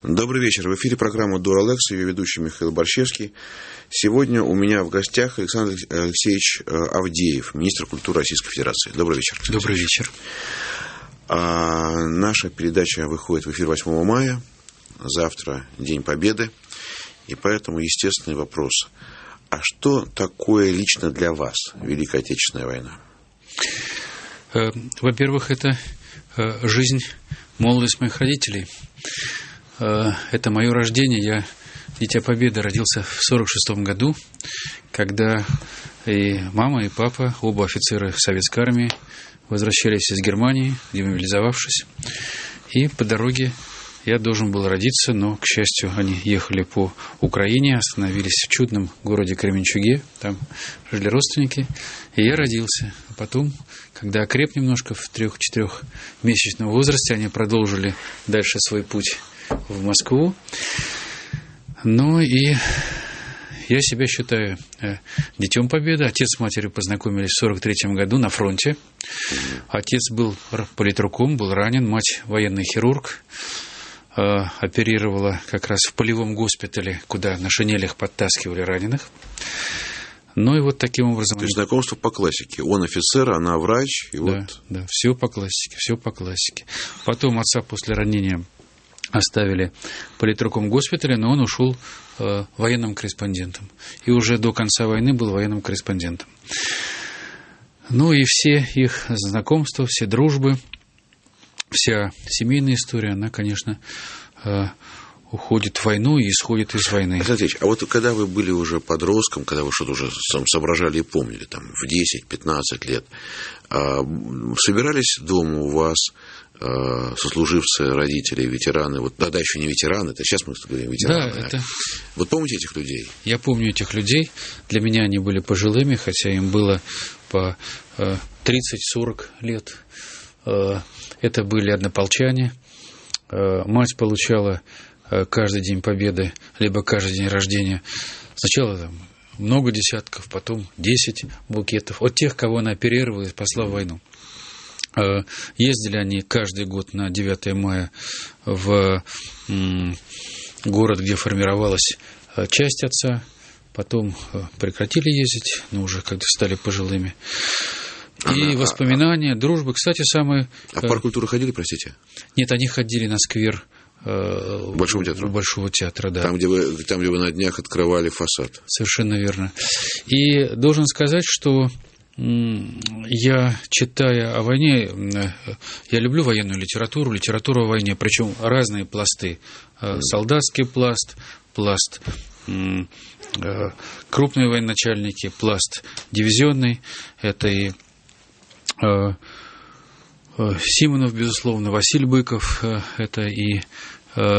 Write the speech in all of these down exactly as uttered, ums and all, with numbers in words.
Добрый вечер. В эфире программа «Дуралекс», ее ведущий Михаил Борщевский. Сегодня у меня в гостях Александр Алексеевич Авдеев, министр культуры Российской Федерации. Добрый вечер. Добрый вечер. А, наша передача выходит в эфир восьмого мая. Завтра День Победы. И поэтому естественный вопрос. А что такое лично для вас Великая Отечественная война? Во-первых, это жизнь, молодость моих родителей. Это мое рождение. Я, дитя Победы, родился в сорок шестом году, когда и мама, и папа, оба офицеры Советской армии, возвращались из Германии, демобилизовавшись. И по дороге я должен был родиться, но, к счастью, они ехали по Украине, остановились в чудном городе Кременчуге, там жили родственники, и я родился. А потом, когда окреп немножко в трех-четырехмесячном возрасте, они продолжили дальше свой путь в Москву. Ну и я себя считаю детем Победы. Отец с матерью познакомились в сорок третьем году на фронте. Отец был политруком, был ранен, мать военный хирург. Оперировала как раз в полевом госпитале, куда на шинелях подтаскивали раненых. Ну и вот таким образом... То есть знакомство по классике. Он офицер, она врач. И да, вот... да, все по классике, все по классике. Потом отца после ранения оставили в политруком госпитале, но он ушел э, военным корреспондентом. И уже до конца войны был военным корреспондентом. Ну и все их знакомства, все дружбы, вся семейная история, она, конечно, э, уходит в войну и исходит из войны. Александр Ильич, а вот когда вы были уже подростком, когда вы что-то уже соображали и помнили, там, в десять-пятнадцать лет, э, собирались дома у вас э, сослуживцы, родители, ветераны, вот тогда еще не ветераны, это сейчас мы говорим ветераны. Да, это... Вот помните этих людей? Я помню этих людей. Для меня они были пожилыми, хотя им было по э, тридцать-сорок лет. Э, это были однополчане. Э, мать получала э, каждый день Победы, либо каждый день рождения. Сначала там много десятков, потом десять букетов. От тех, кого она оперировала и спасла в войну. Э, ездили они каждый год на девятое мая в м, город, где формировалась э, часть отца. Потом э, прекратили ездить, но уже когда стали пожилыми. И а, воспоминания, а, дружба. Кстати, самые... А в парк культуры ходили, простите? Нет, они ходили на сквер э, Большого театра. Большого театра, да. Там где, вы, там, где вы на днях открывали фасад. Совершенно верно. И должен сказать, что м, я, читая о войне, э, я люблю военную литературу, литературу о войне, причем разные пласты. Э, солдатский пласт, пласт... М, э, крупные военачальники, пласт дивизионный, это и э, э, Симонов, безусловно, Василий Быков, э, это и э,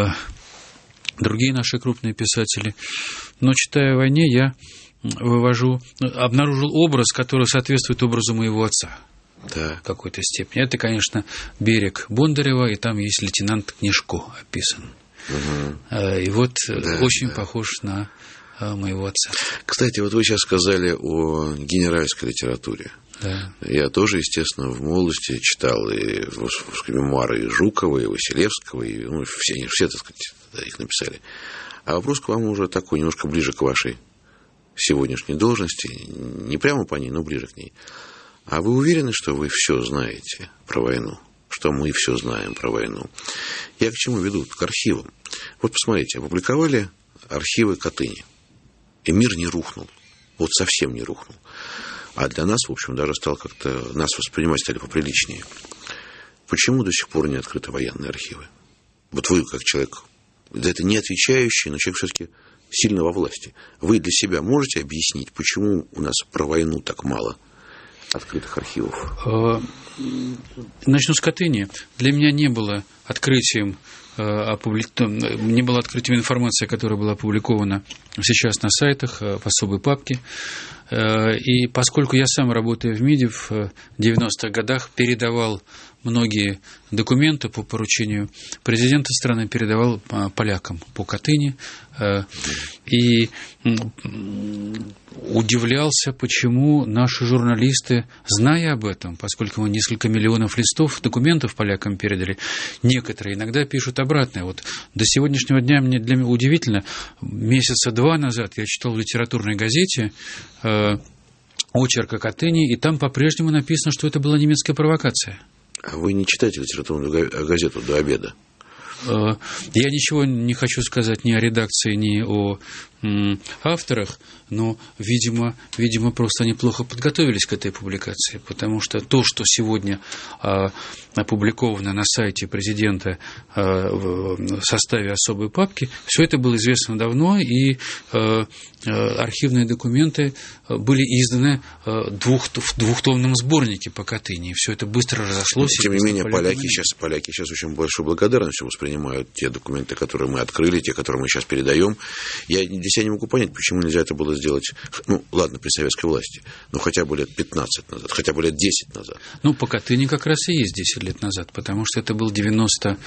другие наши крупные писатели. Но, читая о войне, я вывожу, обнаружил образ, который соответствует образу моего отца. Да. В какой-то степени. Это, конечно, берег Бондарева, и там есть лейтенант Книжко описан. Угу. И вот да, очень да. похож на моего отца. Кстати, вот вы сейчас сказали о генеральской литературе. Да. Я тоже, естественно, в молодости читал и мемуары и Жукова, и Василевского, и ну, все, все, так сказать, да, их написали. А вопрос к вам уже такой, немножко ближе к вашей сегодняшней должности. Не прямо по ней, но ближе к ней. А вы уверены, что вы все знаете про войну? Что мы все знаем про войну? Я к чему веду? К архивам. Вот посмотрите, опубликовали архивы Катыни. И мир не рухнул. Вот совсем не рухнул. А для нас, в общем, даже стал как-то... Нас воспринимать стали поприличнее. Почему до сих пор не открыты военные архивы? Вот вы, как человек, за это не отвечающий, но человек все-таки сильно во власти. Вы для себя можете объяснить, почему у нас про войну так мало открытых архивов? Начну с Катыни. Для меня не было открытием не было открытием информации, которая была опубликована сейчас на сайтах в особой папке. И поскольку я сам, работая в МИДе, в девяностых годах передавал многие документы по поручению президента страны, передавал полякам по Катыни. И удивлялся, почему наши журналисты, зная об этом, поскольку мы несколько миллионов листов документов полякам передали, некоторые иногда пишут об обратное. Вот до сегодняшнего дня мне, для меня удивительно, месяца два назад я читал в литературной газете э, очерк о Катыни, и там по-прежнему написано, что это была немецкая провокация. А вы не читаете литературную газету до обеда? Я ничего не хочу сказать ни о редакции, ни о м, авторах, но, видимо, видимо, просто они плохо подготовились к этой публикации, потому что то, что сегодня а, опубликовано на сайте президента а, в составе особой папки, все это было известно давно, и а, архивные документы были изданы а, двух, в двухтомном сборнике по Катыни, и все это быстро разошлось. Тем не менее, поляки сейчас, поляки сейчас очень большой благодарностью воспринимают те документы, которые мы открыли, те, которые мы сейчас передаем. Я для себя не могу понять, почему нельзя это было сделать, ну, ладно, при советской власти, но хотя бы лет пятнадцать назад, хотя бы лет десять назад. Ну, по Катыни как раз и есть десять лет назад, потому что это был девяносто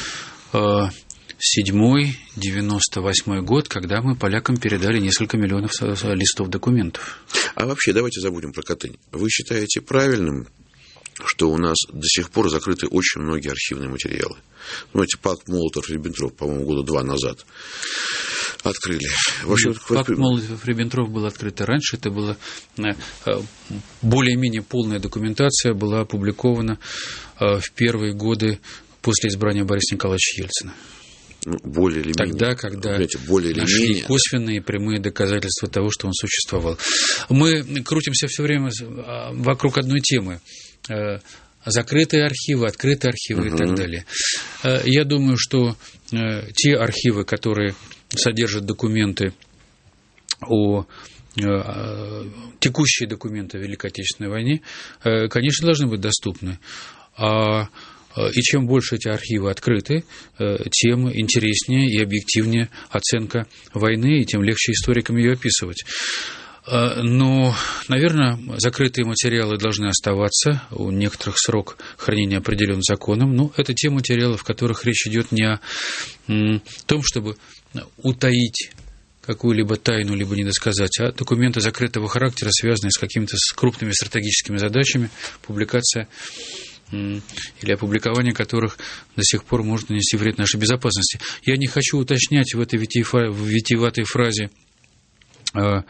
седьмой девяносто восьмой год, когда мы полякам передали несколько миллионов листов документов. А вообще, давайте забудем про Катынь. Вы считаете правильным, что у нас до сих пор закрыты очень многие архивные материалы? Ну, эти пакт Молотов-Риббентроп, по-моему, года два назад открыли. Вообще, пакт Молотов-Риббентроп был открыт и раньше. Это была более-менее полная документация, была опубликована в первые годы после избрания Бориса Николаевича Ельцина. Ну, более или Тогда, менее, когда более нашли менее, косвенные и прямые доказательства того, что он существовал. Мы крутимся все время вокруг одной темы. Закрытые архивы, открытые архивы uh-huh. и так далее. Я думаю, что те архивы, которые содержат документы о текущие документы о Великой Отечественной войне, конечно, должны быть доступны. А И чем больше эти архивы открыты, тем интереснее и объективнее оценка войны, и тем легче историкам ее описывать. Но, наверное, закрытые материалы должны оставаться, у некоторых срок хранения определен законом, но это те материалы, в которых речь идет не о том, чтобы утаить какую-либо тайну, либо недосказать, а документы закрытого характера, связанные с какими-то крупными стратегическими задачами, публикация или опубликование которых до сих пор может нанести вред нашей безопасности. Я не хочу уточнять в этой витиеватой фразе, о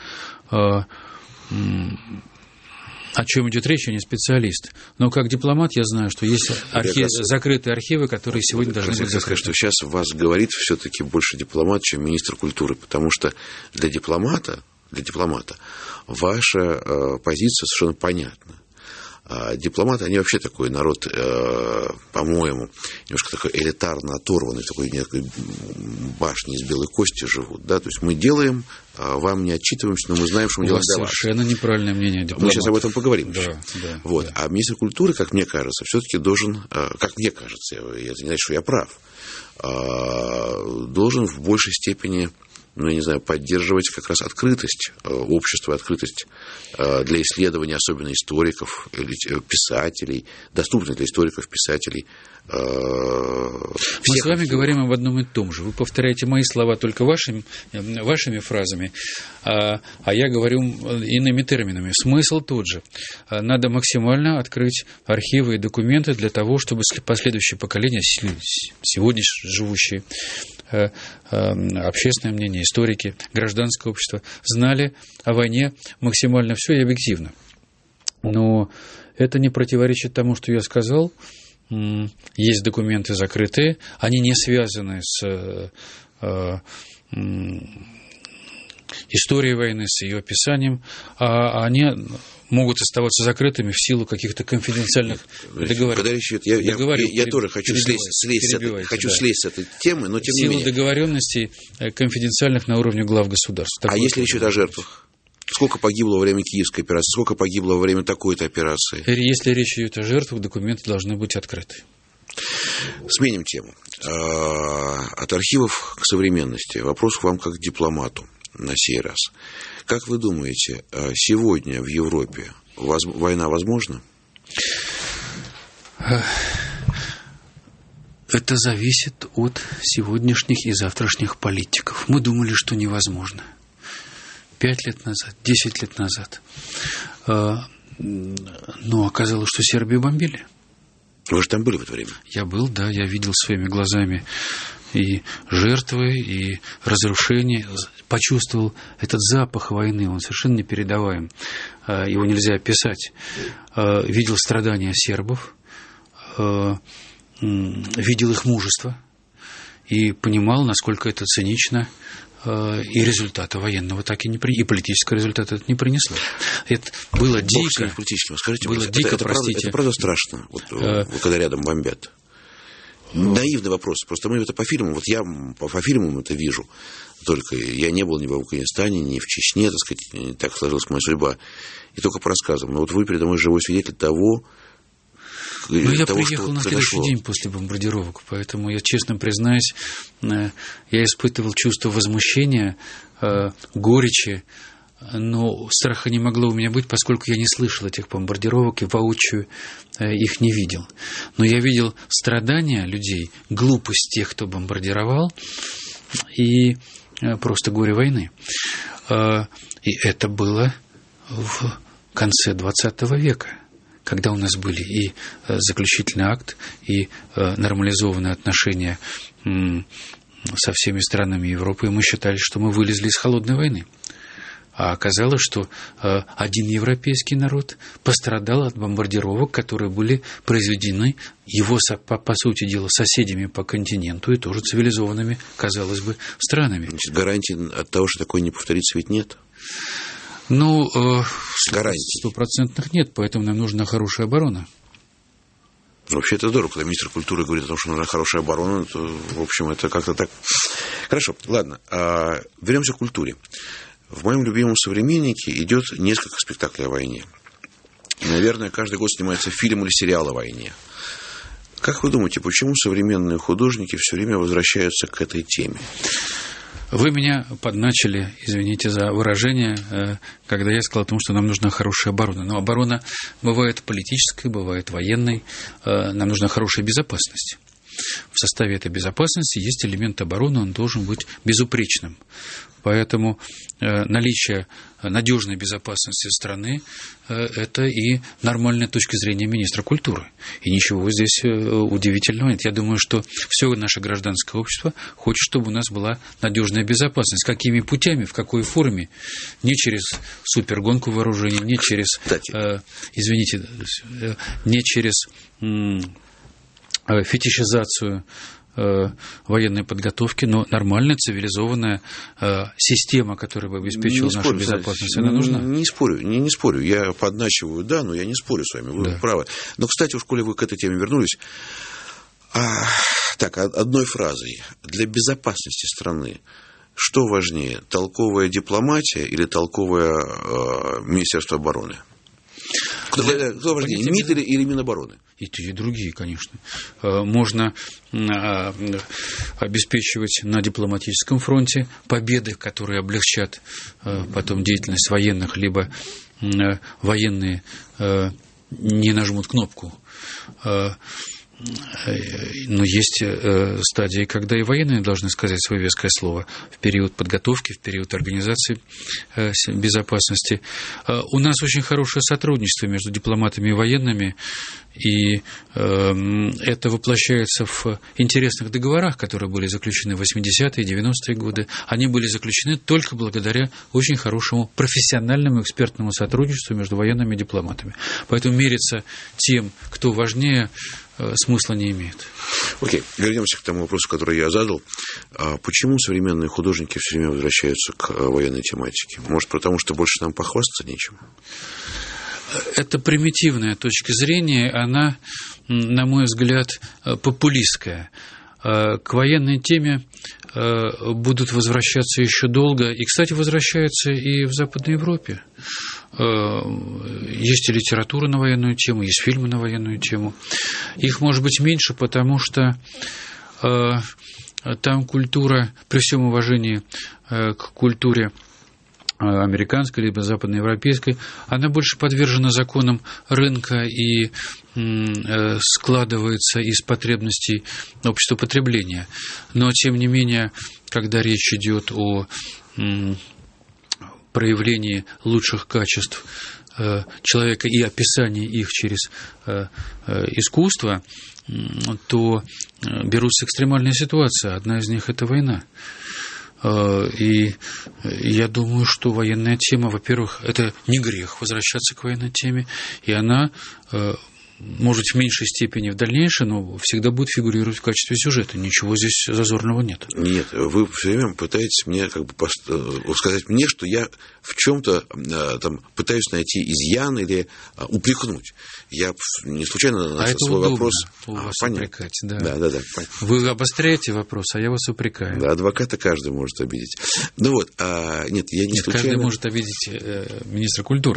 чем идет речь, я не специалист. Но как дипломат я знаю, что есть архив, закрытые архивы, которые сегодня должны быть закрыты. Что сейчас вас говорит все-таки больше дипломат, чем министр культуры, потому что для дипломата, для дипломата ваша позиция совершенно понятна. А дипломаты, они вообще такой народ, э, по-моему, немножко такой элитарно оторванный, такой некой башни из белой кости живут. Да? То есть мы делаем, а вам не отчитываемся, но мы знаем, что мы делаем для вас. Совершенно неправильное мнение дипломатов. Мы сейчас об этом поговорим. Да, да, вот. да. А министр культуры, как мне кажется, все-таки должен, как мне кажется, это не значит, что я прав, должен в большей степени, ну, я не знаю, поддерживать как раз открытость общества, открытость для исследования, особенно историков, писателей, доступных для историков, писателей. Мы с вами говорим об одном и том же. Вы повторяете мои слова только вашими, вашими фразами, а, а я говорю иными терминами. Смысл тот же. Надо максимально открыть архивы и документы для того, чтобы последующие поколения, сегодня живущие, общественное мнение, историки, гражданское общество знали о войне максимально все и объективно. Но это не противоречит тому, что я сказал. Есть документы закрытые, они не связаны с э, э, историей войны, с ее описанием, а они могут оставаться закрытыми в силу каких-то конфиденциальных договоренностей. Я, я, я, я тоже хочу слезть, слезть, этой, хочу да. слезть с этой темы, но тем в силу не менее. договоренностей конфиденциальных на уровне глав государств. А если речь идет о жертвах? Сколько погибло во время Киевской операции, сколько погибло во время такой-то операции? Если речь идет о жертвах, документы должны быть открыты. Сменим тему. От архивов к современности. Вопрос к вам как к дипломату на сей раз. Как вы думаете, сегодня в Европе война возможна? Это зависит от сегодняшних и завтрашних политиков. Мы думали, что невозможно. Пять лет назад, десять лет назад. Но оказалось, что Сербию бомбили. Вы же там были в это время? Я был, да, я видел своими глазами и жертвы, и разрушения, почувствовал этот запах войны, он совершенно непередаваем, его нельзя описать. Видел страдания сербов, видел их мужество и понимал, насколько это цинично, и результата военного так и не при... и политического результата это не принесло. Это было Бог дико. Скажите, было это, дико, это, это, простите. Правда, это правда страшно, вот, а... когда рядом бомбят. Наивный вопрос. Просто мы это по фильмам, вот я по, по фильмам это вижу. Только я не был ни в Афганистане, ни в Чечне, так сказать, не так сложилась моя судьба. И только по рассказам. Но вот вы передо мной живой свидетель того, Ну, я того, приехал что на следующий день после бомбардировок, поэтому я честно признаюсь, я испытывал чувство возмущения, горечи, но страха не могло у меня быть, поскольку я не слышал этих бомбардировок и воочию их не видел. Но я видел страдания людей, глупость тех, кто бомбардировал, и просто горе войны. И это было в конце двадцатого века, когда у нас были и заключительный акт, и нормализованные отношения со всеми странами Европы, и мы считали, что мы вылезли из холодной войны. А оказалось, что один европейский народ пострадал от бомбардировок, которые были произведены его, по, по сути дела, соседями по континенту и тоже цивилизованными, казалось бы, странами. Значит, гарантий от того, что такое не повторится, ведь нет? Ну, гарантий стопроцентных нет, поэтому нам нужна хорошая оборона. Вообще это здорово, когда министр культуры говорит о том, что нужна хорошая оборона, то, в общем, это как-то так. Хорошо, ладно, а, вернемся к культуре. В моем любимом «Современнике» идет несколько спектаклей о войне. Наверное, каждый год снимается фильм или сериал о войне. Как вы думаете, почему современные художники все время возвращаются к этой теме? Вы меня подначили, извините за выражение, когда я сказал о том, что нам нужна хорошая оборона. Но оборона бывает политической, бывает военной. Нам нужна хорошая безопасность. В составе этой безопасности есть элемент обороны, он должен быть безупречным. Поэтому э, наличие надежной безопасности страны э, это и нормальная точка зрения министра культуры. И ничего здесь э, удивительного нет. Я думаю, что все наше гражданское общество хочет, чтобы у нас была надежная безопасность. Какими путями, в какой форме? Не через супергонку вооружений, не через, э, извините, э, не через э, фетишизацию военной подготовки, но нормальная, цивилизованная э, система, которая бы обеспечила не нашу спорю, безопасность, она нужна. Не, не спорю, не, не спорю. Я подначиваю, да, но я не спорю с вами, вы да. правы. Но, кстати, уж коли вы к этой теме вернулись, а, так, одной фразой. Для безопасности страны что важнее, толковая дипломатия или толковое э, Министерство обороны? Кто, да, кто важнее, МИД или, или Минобороны? И те, и другие, конечно. Можно обеспечивать на дипломатическом фронте победы, которые облегчат потом деятельность военных, либо военные не нажмут кнопку. Но есть стадии, когда и военные должны сказать свое веское слово в период подготовки, в период организации безопасности. У нас очень хорошее сотрудничество между дипломатами и военными, и это воплощается в интересных договорах, которые были заключены в восьмидесятые и девяностые годы. Они были заключены только благодаря очень хорошему профессиональному экспертному сотрудничеству между военными и дипломатами. Поэтому мериться тем, кто важнее, смысла не имеет. Окей, okay. Вернемся к тому вопросу, который я задал. А почему современные художники все время возвращаются к военной тематике? Может, потому что больше нам похвастаться нечем? Это примитивная точка зрения, она, на мой взгляд, популистская. К военной теме будут возвращаться еще долго. И, кстати, возвращаются и в Западной Европе. Есть и литература на военную тему, есть фильмы на военную тему. Их может быть меньше, потому что там культура, при всем уважении к культуре американской либо западноевропейской, она больше подвержена законам рынка и складывается из потребностей общества потребления. Но, тем не менее, когда речь идет о проявлении лучших качеств человека и описание их через искусство, то берутся экстремальные ситуации. Одна из них – это война. И я думаю, что военная тема, во-первых, это не грех возвращаться к военной теме, и она, может, в меньшей степени в дальнейшем, но всегда будет фигурировать в качестве сюжета. Ничего здесь зазорного нет. Нет, вы все время пытаетесь мне как бы пост... сказать мне, что я в чем-то там пытаюсь найти изъян или упрекнуть. Я не случайно начал а свой удобно, вопрос. У вас а, упрекать, да. Да, да, да. Вы обостряете вопрос, а я вас упрекаю. Да, адвоката каждый может обидеть. Ну вот, а, нет, я не нет, случайно. Каждый может обидеть э, министра культуры.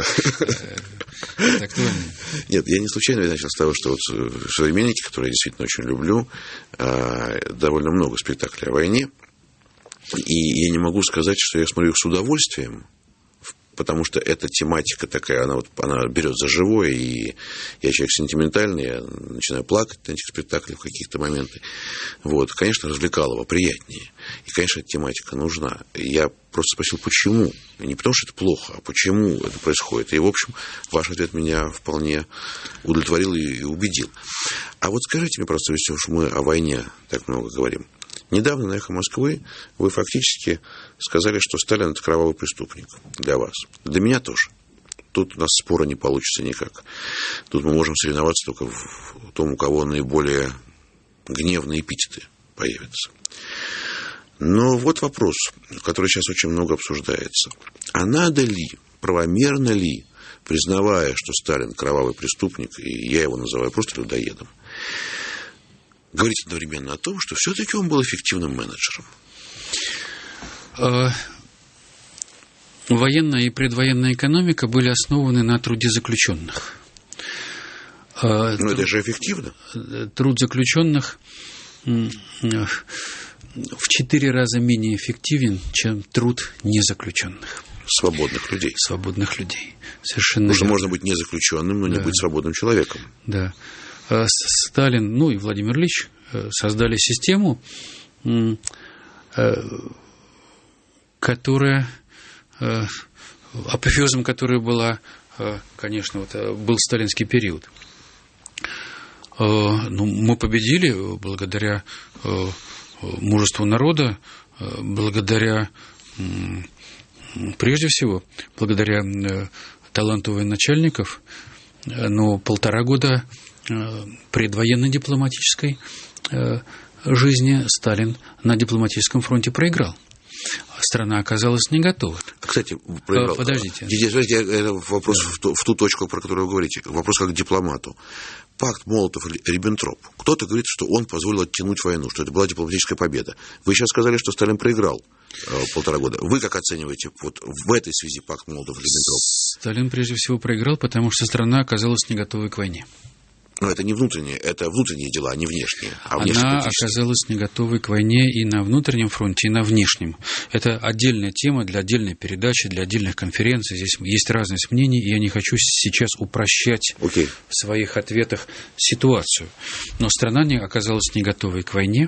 Нет, я не случайно начал с того, что вот «Современники», которые я действительно очень люблю, довольно много спектаклей о войне, и я не могу сказать, что я смотрю их с удовольствием, потому что эта тематика такая, она, вот, она берет за живое, и я человек сентиментальный, я начинаю плакать на этих спектаклях в каких-то моменты. Вот. Конечно, развлекалово приятнее. И, конечно, эта тематика нужна. Я просто спросил, почему. И не потому, что это плохо, а почему это происходит. И, в общем, ваш ответ меня вполне удовлетворил и убедил. А вот скажите мне просто, если уж мы о войне так много говорим. Недавно на «Эхо Москвы» вы фактически сказали, что Сталин – это кровавый преступник для вас. Для меня тоже. Тут у нас спора не получится никак. Тут мы можем соревноваться только в том, у кого наиболее гневные эпитеты появятся. Но вот вопрос, который сейчас очень много обсуждается. А надо ли, правомерно ли, признавая, что Сталин – кровавый преступник, и я его называю просто людоедом, говорить одновременно о том, что все-таки он был эффективным менеджером? Военная и предвоенная экономика были основаны на труде заключенных. Но Труд... это же эффективно. Труд заключенных в четыре раза менее эффективен, чем труд незаключенных. Свободных людей. Свободных людей. Совершенно Потому что верно. можно быть незаключенным, но да. не быть свободным человеком. Да. Сталин, ну и Владимир Ильич создали систему, которая, апофеозом которой была, конечно, вот, был сталинский период. Ну, мы победили благодаря мужеству народа, благодаря, прежде всего, благодаря таланту военачальников, но полтора года предвоенно-дипломатической жизни Сталин на дипломатическом фронте проиграл. Страна оказалась не готова. Кстати, проиграл. Подождите. Это вопрос да. в, ту, в ту точку, про которую вы говорите. Вопрос как к дипломату. Пакт Молотов-Риббентроп. Кто-то говорит, что он позволил оттянуть войну, что это была дипломатическая победа. Вы сейчас сказали, что Сталин проиграл э, полтора года. Вы как оцениваете вот в этой связи пакт Молотов-Риббентроп? Сталин прежде всего проиграл, потому что страна оказалась не готовой к войне. Но это не внутренние, это внутренние дела, а не внешние. А Она оказалась не готовой к войне и на внутреннем фронте, и на внешнем. Это отдельная тема для отдельной передачи, для отдельных конференций. Здесь есть разность мнений, и я не хочу сейчас упрощать okay. в своих ответах ситуацию. Но страна не оказалась не готовой к войне.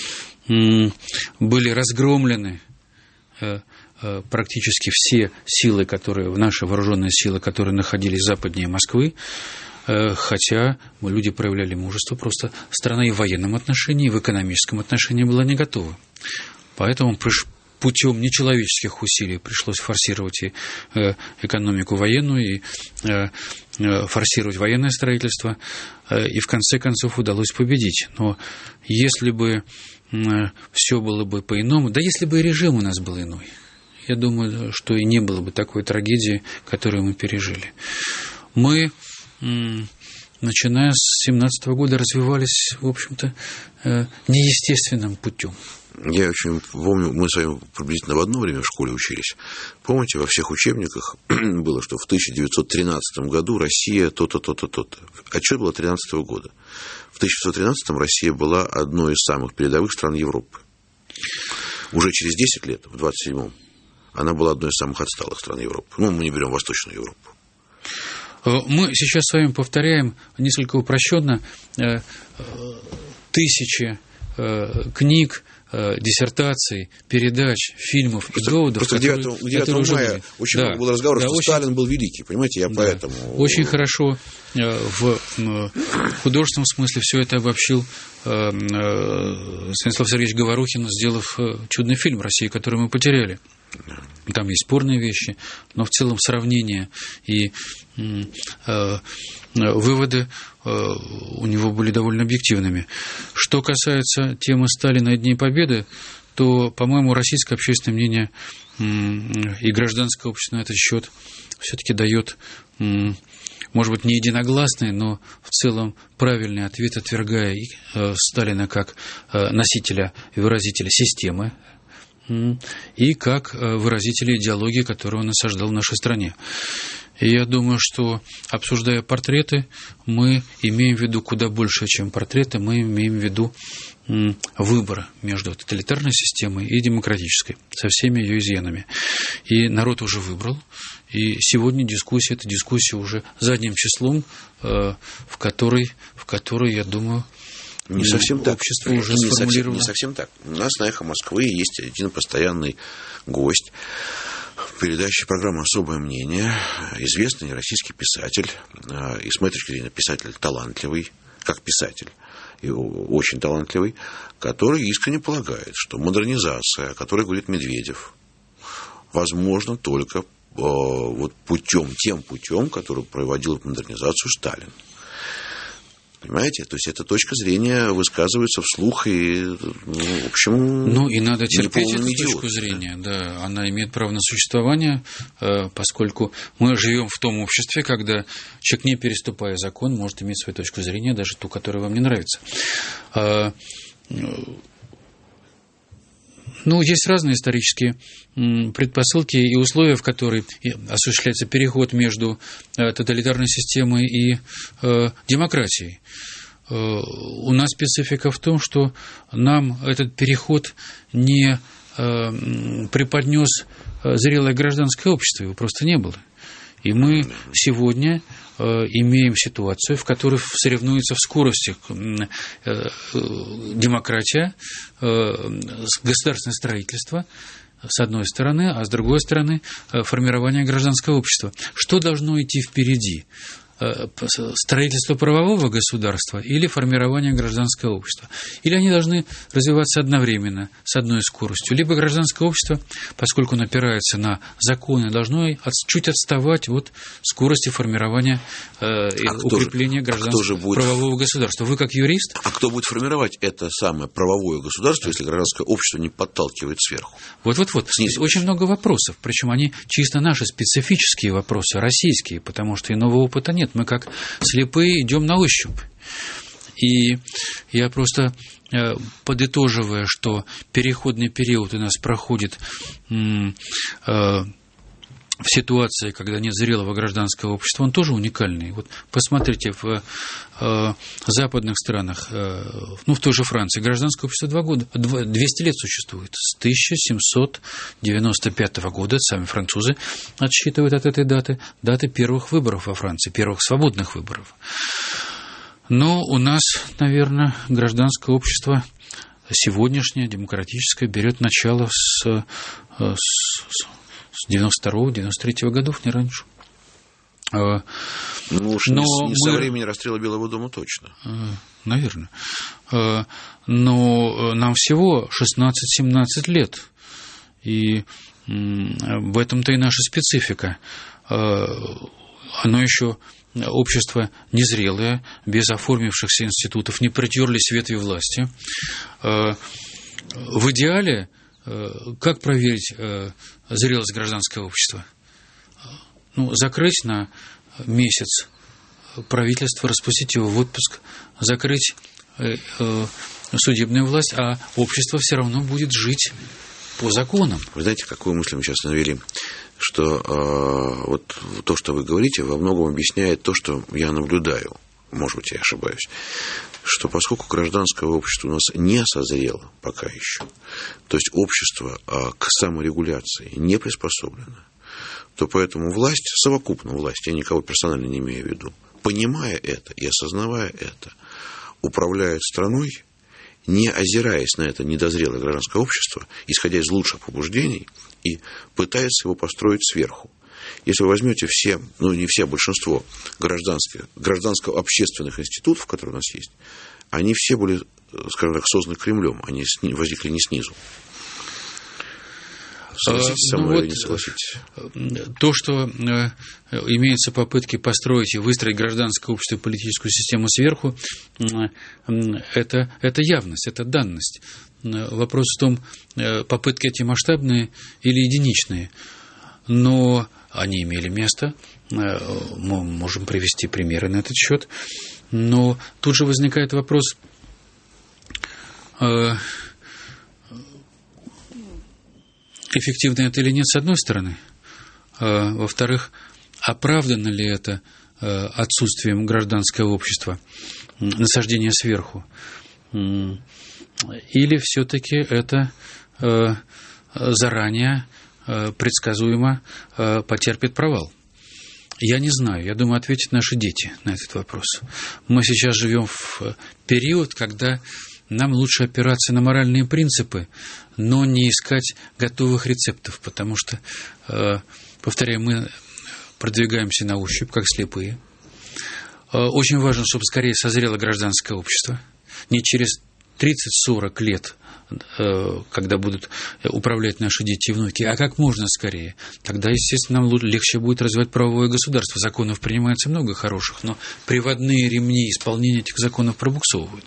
Были разгромлены практически все силы, которые, наши вооруженные силы, которые находились западнее Москвы. Хотя люди проявляли мужество, просто страна и в военном отношении, и в экономическом отношении была не готова. Поэтому путем нечеловеческих усилий пришлось форсировать и экономику военную, и форсировать военное строительство, и в конце концов удалось победить. Но если бы все было бы по-иному, да если бы и режим у нас был иной, я думаю, что и не было бы такой трагедии, которую мы пережили. Мы... начиная с семнадцатого года, развивались, в общем-то, неестественным путем. Я очень помню, мы с вами приблизительно в одно время в школе учились. Помните, во всех учебниках было, что в тысяча девятьсот тринадцатом году Россия то-то, то-то, то-то. Отчет было тринадцатого года. В тысяча девятьсот тринадцатом Россия была одной из самых передовых стран Европы. Уже через десять лет, в двадцать седьмом, она была одной из самых отсталых стран Европы. Ну, мы не берем Восточную Европу. Мы сейчас с вами повторяем несколько упрощенно тысячи книг, э, диссертаций, передач, фильмов просто, и доводов, просто которые, девятого, девятого которые мая уже были. очень Да, много было разговоров, да, что очень, Сталин был великий, понимаете, я да, поэтому... Очень хорошо э, в э, художественном смысле все это обобщил э, э, Станислав Сергеевич Говорухин, сделав э, чудный фильм «Россия, которую мы потеряли». Там есть спорные вещи, но в целом сравнение и э, выводы э, у него были довольно объективными. Что касается темы Сталина и Дней Победы, то, по-моему, российское общественное мнение э, и гражданское общество на этот счет все-таки дает, э, может быть, не единогласный, но в целом правильный ответ, отвергая э, Сталина как э, носителя и выразителя системы, и как выразители идеологии, которую он насаждал в нашей стране. И я думаю, что, обсуждая портреты, мы имеем в виду куда больше, чем портреты, мы имеем в виду выбор между тоталитарной системой и демократической, со всеми ее изъянами. И народ уже выбрал, и сегодня дискуссия, это дискуссия уже задним числом, в которой, в которой, я думаю, Не совсем так. Общество уже не, совсем, сформулировало. не совсем так. У нас на «Эхо Москвы» есть один постоянный гость передачи программы «Особое мнение», известный российский писатель, и с моей точки зрения писатель талантливый, как писатель, и очень талантливый, который искренне полагает, что модернизация, о которой говорит Медведев, возможна только вот путем, тем путем, который проводил модернизацию Сталин. Понимаете? То есть эта точка зрения высказывается вслух и, ну, в общем... Ну, и надо терпеть эту идиот, точку зрения, да? да. Она имеет право на существование, поскольку мы живем в том обществе, когда человек, не переступая закон, может иметь свою точку зрения, даже ту, которая вам не нравится. Ну, есть разные исторические предпосылки и условия, в которые осуществляется переход между тоталитарной системой и демократией. У нас специфика в том, что нам этот переход не преподнес зрелое гражданское общество, его просто не было. И мы сегодня имеем ситуацию, в которой соревнуются в скорости демократия, государственное строительство, с одной стороны, а с другой стороны формирование гражданского общества. Что должно идти впереди? Строительство правового государства или формирование гражданского общества. Или они должны развиваться одновременно, с одной скоростью. Либо гражданское общество, поскольку оно опирается на законы, должно чуть отставать от скорости формирования э, и а укрепления же, гражданского а будет... правового государства. Вы как юрист... А кто будет формировать это самое правовое государство, если гражданское общество не подталкивает сверху? Вот-вот-вот. Очень много вопросов. Причем они чисто наши специфические вопросы, российские, потому что иного опыта нет. Мы как слепые идем на ощупь. И я просто, подытоживая, что переходный период у нас проходит в ситуации, когда нет зрелого гражданского общества, он тоже уникальный. Вот посмотрите, в э, западных странах, э, ну, в той же Франции, гражданское общество два года, двести лет существует. С тысяча семьсот девяносто пятого года, сами французы отсчитывают от этой даты, даты первых выборов во Франции, первых свободных выборов. Но у нас, наверное, гражданское общество сегодняшнее, демократическое, берет начало с... с с девяносто второго — девяносто третьего годов, не раньше. Ну уж Но не, не мы... со времени расстрела Белого дома точно. Наверное. Но нам всего шестнадцать-семнадцать лет. И в этом-то и наша специфика. Оно еще общество незрелое, без оформившихся институтов, не притерлись ветви власти. В идеале, как проверить зрелость гражданского общества? Ну, закрыть на месяц правительство, распустить его в отпуск, закрыть судебную власть, а общество все равно будет жить по законам. Вы знаете, какую мысль мы сейчас навели? Что э, вот то, что вы говорите, во многом объясняет то, что я наблюдаю. Может быть, я ошибаюсь. Что поскольку гражданское общество у нас не созрело пока еще, то есть общество а, к саморегуляции не приспособлено, то поэтому власть, совокупно власть, я никого персонально не имею в виду, понимая это и осознавая это, управляет страной не озираясь на это недозрелое гражданское общество, исходя из лучших побуждений, и пытается его построить сверху. Если вы возьмете все, ну не все, а большинство гражданских, гражданско-общественных институтов, которые у нас есть, они все были, скажем так, созданы Кремлем, они возникли не снизу. Согласитесь со мной, ну, или не согласитесь? То, что э, имеются попытки построить и выстроить гражданское общество и политическую систему сверху, э, это, это явность, это данность. Вопрос в том, э, попытки эти масштабные или единичные. Но они имели место, э, мы можем привести примеры на этот счет. Но тут же возникает вопрос... Э, эффективно это или нет, с одной стороны. Во-вторых, оправдано ли это отсутствием гражданского общества, насаждение сверху? Или все-таки это заранее предсказуемо потерпит провал? Я не знаю. Я думаю, ответят наши дети на этот вопрос. Мы сейчас живем в период, когда нам лучше опираться на моральные принципы, но не искать готовых рецептов, потому что, повторяю, мы продвигаемся на ощупь, как слепые. Очень важно, чтобы скорее созрело гражданское общество. Не через тридцать-сорок лет, когда будут управлять наши дети и внуки, а как можно скорее. Тогда, естественно, нам легче будет развивать правовое государство. Законов принимается много хороших, но приводные ремни исполнения этих законов пробуксовывают.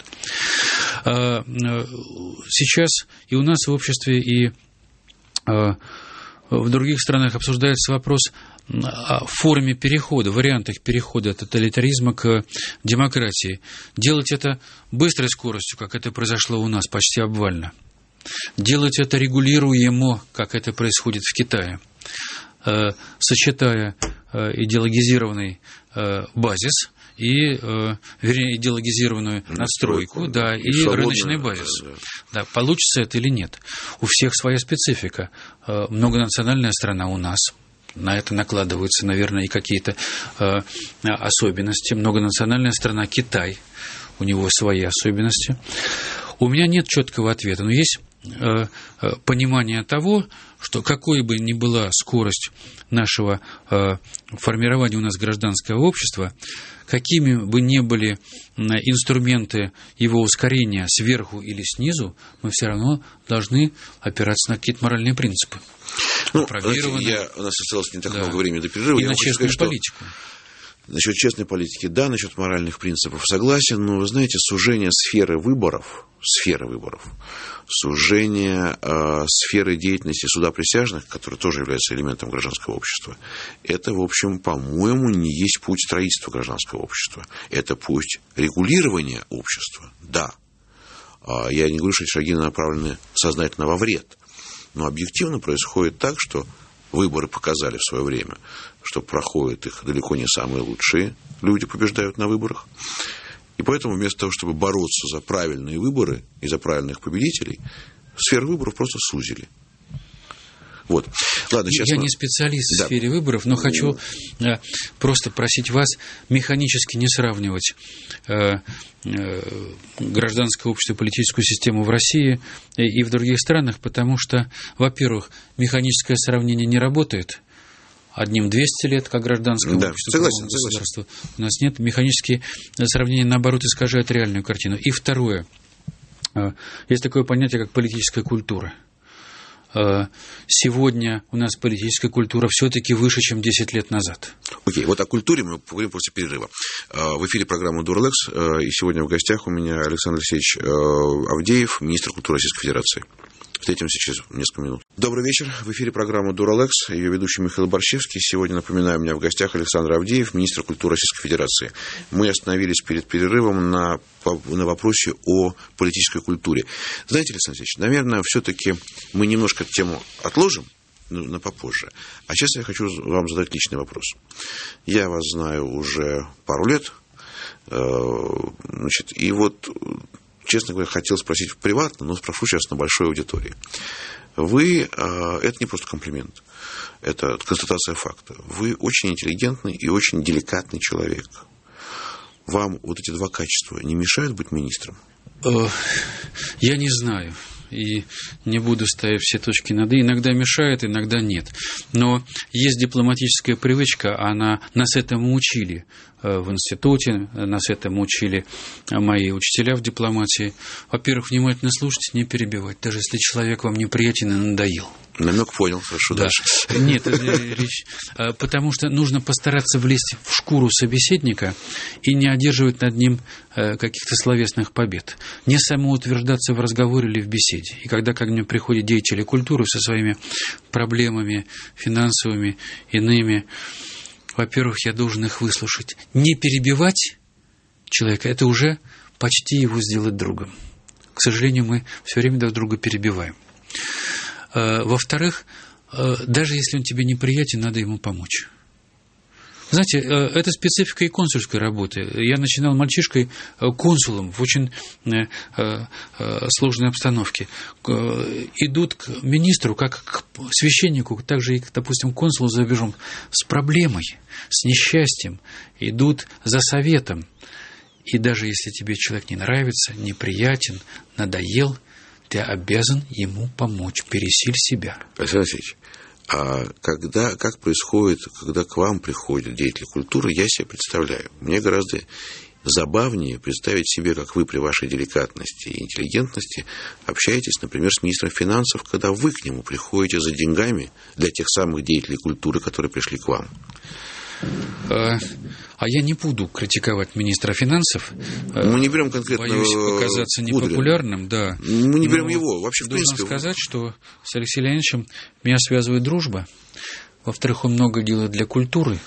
Сейчас и у нас в обществе, и в других странах обсуждается вопрос о форме перехода, вариантах перехода от тоталитаризма к демократии. Делать это быстрой скоростью, как это произошло у нас, почти обвально. Делать это регулируемо, как это происходит в Китае, сочетая идеологизированный базис и, вернее, идеологизированную надстройку, да, и рыночный базис. Да, да. Да, получится это или нет. У всех своя специфика. Многонациональная страна у нас. На это накладываются, наверное, и какие-то э, особенности. Многонациональная страна Китай, у него свои особенности. У меня нет четкого ответа, но есть э, э, понимание того, что какой бы ни была скорость нашего э, формирования у нас гражданского общества, какими бы ни были инструменты его ускорения сверху или снизу, мы все равно должны опираться на какие-то моральные принципы. Ну, я, у нас осталось не так да. много времени до перерыва. И я на честную сказать, политику. Насчет честной политики, да, насчет моральных принципов согласен, но, вы знаете, сужение сферы выборов, сферы выборов, сужение э, сферы деятельности суда присяжных, который тоже является элементом гражданского общества, это, в общем, по-моему, не есть путь строительства гражданского общества. Это путь регулирования общества, да. Э, я не говорю, что эти шаги направлены сознательно во вред. Но объективно происходит так, что выборы показали в свое время, что проходят их далеко не самые лучшие люди, побеждают на выборах. И поэтому вместо того, чтобы бороться за правильные выборы и за правильных победителей, сферу выборов просто сузили. Вот. Ладно, сейчас Я мы... не специалист да. в сфере выборов, но хочу э, просто просить вас механически не сравнивать э, э, гражданское общество и политическую систему в России и, и в других странах, потому что, во-первых, механическое сравнение не работает. Одним двести лет, как гражданское да, общество, согласен, государство. У нас нет. Механические сравнения, наоборот, искажают реальную картину. И второе. Э, есть такое понятие, как политическая культура. Сегодня у нас политическая культура все-таки выше, чем десять лет назад. Окей, вот о культуре мы поговорим после перерыва. В эфире программа «Дурлекс», и сегодня в гостях у меня Александр Алексеевич Авдеев, министр культуры Российской Федерации. Встретимся через несколько минут. Добрый вечер. В эфире программа «Дурлекс», ее ведущий Михаил Борщевский. Сегодня, напоминаю, у меня в гостях Александр Авдеев, министр культуры Российской Федерации. Мы остановились перед перерывом на, на вопросе о политической культуре. Знаете, Александр Алексеевич, наверное, все-таки мы немножко тему отложим на попозже. А сейчас я хочу вам задать личный вопрос. Я вас знаю уже пару лет, значит, и вот... Честно говоря, хотел спросить приватно, но спрошу сейчас на большой аудитории. Вы, это не просто комплимент, это констатация факта. Вы очень интеллигентный и очень деликатный человек. Вам вот эти два качества не мешают быть министром? Я не знаю. И не буду ставить все точки над «и». Иногда мешает, иногда нет. Но есть дипломатическая привычка, она, нас этому учили в институте, нас этому учили мои учителя в дипломатии. Во-первых, внимательно слушать, не перебивать, даже если человек вам неприятен и надоел. Намек понял, хорошо, да. Дальше. Нет, речь, потому что нужно постараться влезть в шкуру собеседника и не одерживать над ним каких-то словесных побед. Не самоутверждаться в разговоре или в беседе. И когда ко мне приходят деятели культуры со своими проблемами финансовыми, иными, во-первых, я должен их выслушать. Не перебивать человека – это уже почти его сделать другом. К сожалению, мы все время друг друга перебиваем. Во-вторых, даже если он тебе неприятен, надо ему помочь. Знаете, это специфика и консульской работы. Я начинал мальчишкой консулом в очень сложной обстановке. Идут к министру, как к священнику, так же и, допустим, к консулу за рубежом с проблемой, с несчастьем, идут за советом. И даже если тебе человек не нравится, неприятен, надоел, ты обязан ему помочь, пересиль себя. Александр Алексеевич, а когда, как происходит, когда к вам приходят деятели культуры, я себе представляю. Мне гораздо забавнее представить себе, как вы при вашей деликатности и интеллигентности общаетесь, например, с министром финансов, когда вы к нему приходите за деньгами для тех самых деятелей культуры, которые пришли к вам. А я не буду критиковать министра финансов. Мы не берем конкретно боюсь показаться непопулярным, да. Мы не берем его. Вообще, в должен принципе, сказать, что с Алексеем Леонидовичем меня связывает дружба. Во-вторых, он много делает для культуры.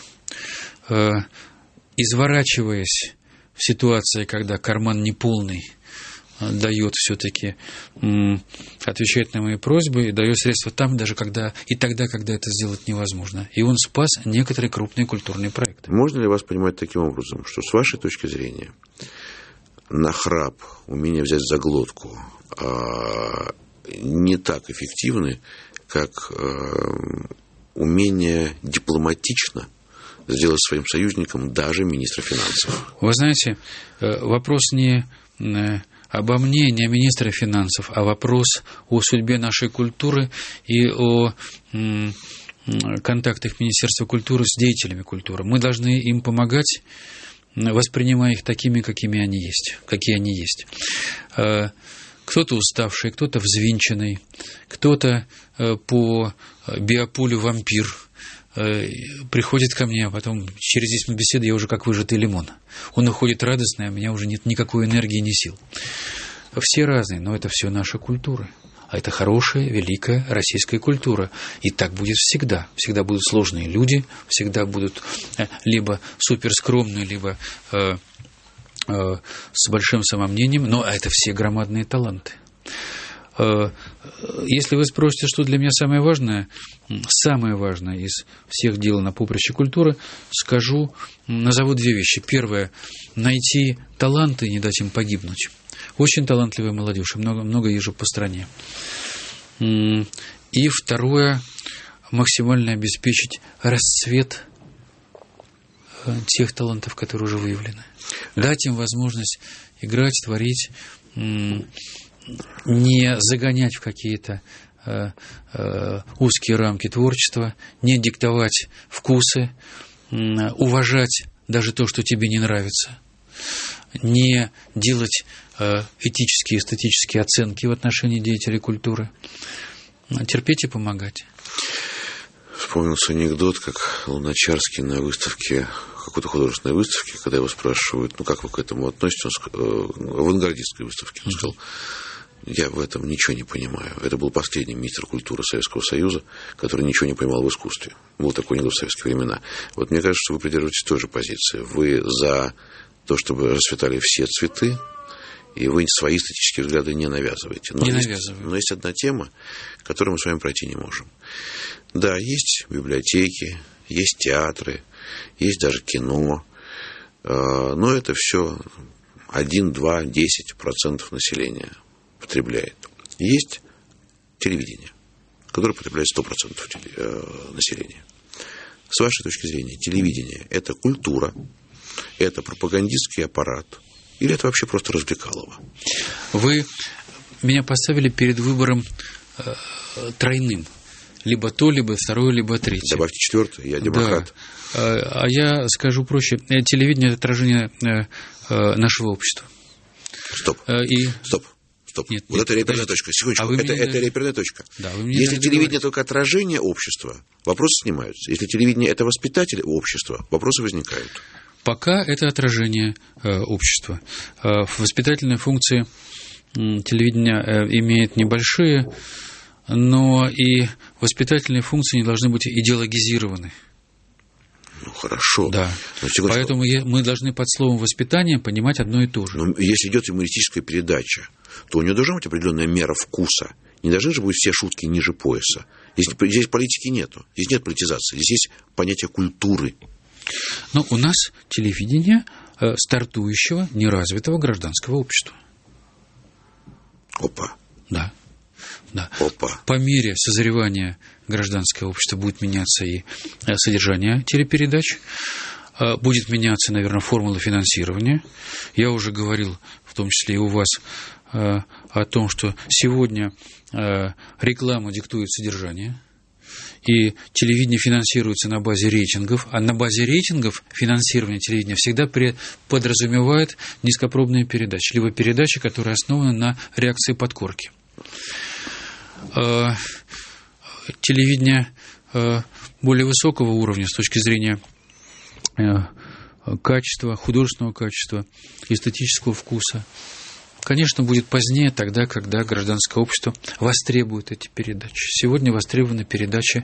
Изворачиваясь в ситуации, когда карман неполный, дает все-таки, отвечает на мои просьбы и дает средства там, даже когда, и тогда, когда это сделать невозможно. И он спас некоторые крупные культурные проекты. Можно ли вас понимать таким образом, что с вашей точки зрения нахрап, умение взять за глотку не так эффективны, как умение дипломатично сделать своим союзником даже министра финансов? Вы знаете, вопрос не обо мне, не о министре финансов, а вопрос о судьбе нашей культуры и о м, контактах Министерства культуры с деятелями культуры. Мы должны им помогать, воспринимая их такими, какими они есть, какие они есть. Кто-то уставший, кто-то взвинченный, кто-то по биополю вампир, приходит ко мне, а потом через десять минут беседы я уже как выжатый лимон. Он уходит радостный, а у меня уже нет никакой энергии, ни сил. Все разные, но это все наша культура. А это хорошая, великая российская культура. И так будет всегда. Всегда будут сложные люди, всегда будут либо суперскромные, либо э, э, с большим самомнением, но это все громадные таланты. Если вы спросите, что для меня самое важное, самое важное из всех дел на поприще культуры, скажу, назову две вещи. Первое – найти таланты и не дать им погибнуть. Очень талантливая молодежь, много, много езжу по стране. И второе – максимально обеспечить расцвет тех талантов, которые уже выявлены. Дать им возможность играть, творить, не загонять в какие-то э, э, узкие рамки творчества, не диктовать вкусы, э, уважать даже то, что тебе не нравится, не делать э, этические, эстетические оценки в отношении деятелей культуры, терпеть и помогать. Вспомнился анекдот, как Луначарский на выставке, какой-то художественной выставке, когда его спрашивают, ну как вы к этому относитесь, он сказал, в авангардистской выставке, он сказал: я в этом ничего не понимаю. Это был последний министр культуры Советского Союза, который ничего не понимал в искусстве. Был такой анекдот в советские времена. Вот мне кажется, что вы придерживаетесь той же позиции. Вы за то, чтобы расцветали все цветы, и вы свои эстетические взгляды не навязываете. Но не есть, навязываю. Но есть одна тема, которую мы с вами пройти не можем. Да, есть библиотеки, есть театры, есть даже кино, но это все один, два, десять процентов населения потребляет. Есть телевидение, которое потребляет сто процентов населения. С вашей точки зрения, телевидение – это культура, это пропагандистский аппарат, Или это вообще просто развлекалово? Вы меня поставили перед выбором э, тройным. Либо то, либо второе, либо третье. Добавьте четвертое, я демократ. Да. А я скажу проще. Телевидение – это отражение нашего общества. Стоп. И... Стоп. Стоп. Нет, вот нет, это реперная точка. Секундочку. А это, это не... реперная точка. Да, вы Если телевидение говорите. только отражение общества, вопросы снимаются. Если телевидение – это воспитатель общества, вопросы возникают. Пока это отражение э, общества. Э, воспитательные функции э, телевидения э, имеют небольшие, но и воспитательные функции не должны быть идеологизированы. Ну, хорошо. Да. Поэтому мы должны под словом «воспитание» понимать одно и то же. Но если идет юмористическая передача, то у нее должна быть определенная мера вкуса. Не должны же быть все шутки ниже пояса. Здесь, здесь политики нету. Здесь нет политизации. Здесь есть понятие культуры. Но у нас телевидение э, стартующего, неразвитого гражданского общества. Опа. Да. Да. Опа. По мере созревания гражданского общества будет меняться и содержание телепередач, будет меняться, наверное, формула финансирования. Я уже говорил, в том числе и у вас, о том, что сегодня реклама диктует содержание, и телевидение финансируется на базе рейтингов, а на базе рейтингов финансирование телевидения всегда подразумевает низкопробные передачи, либо передачи, которые основаны на реакции подкорки. Телевидение более высокого уровня с точки зрения качества, художественного качества, эстетического вкуса, конечно, будет позднее, тогда, когда гражданское общество востребует эти передачи. Сегодня востребованы передачи,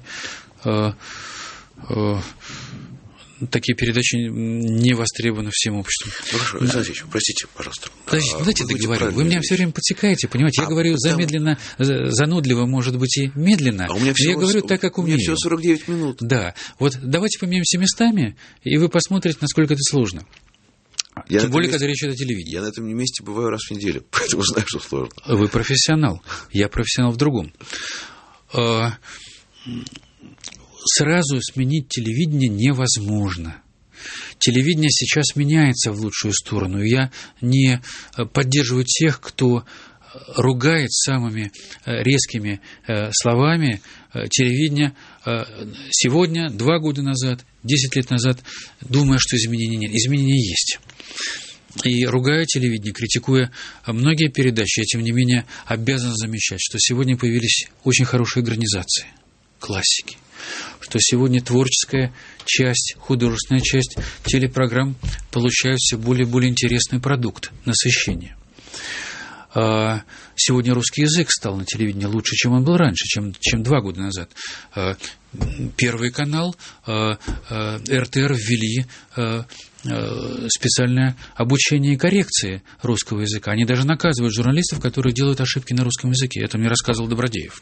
такие передачи не востребованы всем обществом. Хорошо, Александр Алексеевич, простите, пожалуйста. Подождите, дайте договорю. Вы меня все время подсекаете, понимаете? Я а, говорю там... замедленно, занудливо, может быть, и медленно. А у меня всего, я говорю так, как умею. У меня всего сорок девять минут. Да. Вот давайте поменяемся местами, и вы посмотрите, насколько это сложно. Я Тем более, месте... когда речь идет о телевидении. Я на этом месте бываю раз в неделю, поэтому знаю, что сложно. Вы профессионал. Я профессионал в другом. Сразу сменить телевидение невозможно. Телевидение сейчас меняется в лучшую сторону. Я не поддерживаю тех, кто ругает самыми резкими словами телевидение сегодня, два года назад, десять лет назад, думая, что изменений нет. Изменения есть. И ругая телевидение, критикуя многие передачи, я, тем не менее, обязан замечать, что сегодня появились очень хорошие экранизации, классики, что сегодня творческая часть, художественная часть телепрограмм получают все более и более интересный продукт, насыщение. Сегодня русский язык стал на телевидении лучше, чем он был раньше, чем, чем два года назад. Первый канал, эр тэ эр ввели специальное обучение и коррекции русского языка. Они даже наказывают журналистов, которые делают ошибки на русском языке. Это мне рассказывал Добродеев.